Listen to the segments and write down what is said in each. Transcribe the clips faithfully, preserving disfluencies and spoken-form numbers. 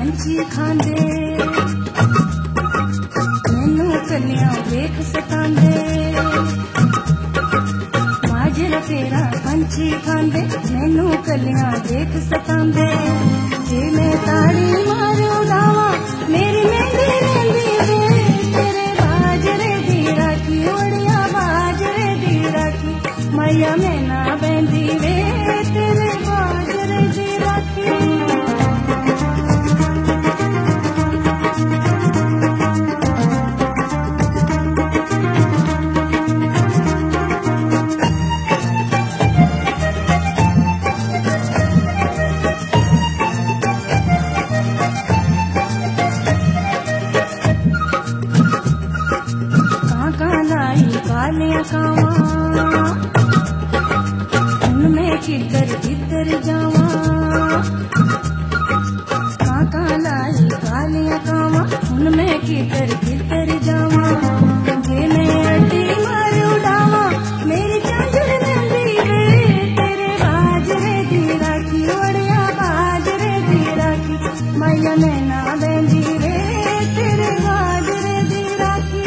पंछी खांदे मैनू कलियां देख सतांदे माजरा तेरा पंछी खांदे मैनू कलियां देख सतांदे जे मैं ताड़ी मार उड़ावा मेरी मेहंदी मेहंदी वे तेरे बाजरे दी राखी ओड़िया बाजरे दी राखी मैया मैं ना बहंदी वे तेरे बाजरे दी राखी। कालियां कावा उनमें किधर किधर जावा काका लाई कालियां कावा उनमें किधर किधर जावा जे मैं अड्डी मार उड़ावा मेरी चांदर नंदी वे तेरे बाजरे दी राखी ओड़िया बाजरे दी राखी मैया मैं ना बहंदी वे तेरे बाजरे दी राखी।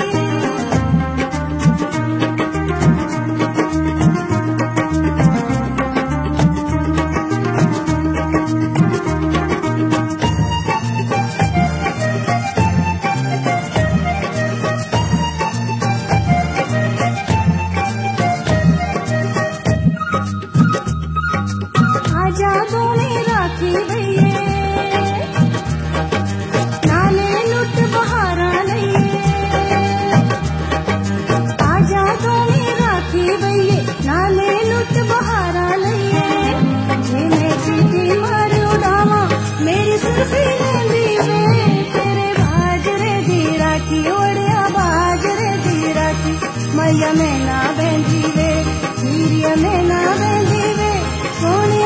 मैया मैं ना बहंदी वे हीरिया मैं ना बहंदी वे सोनी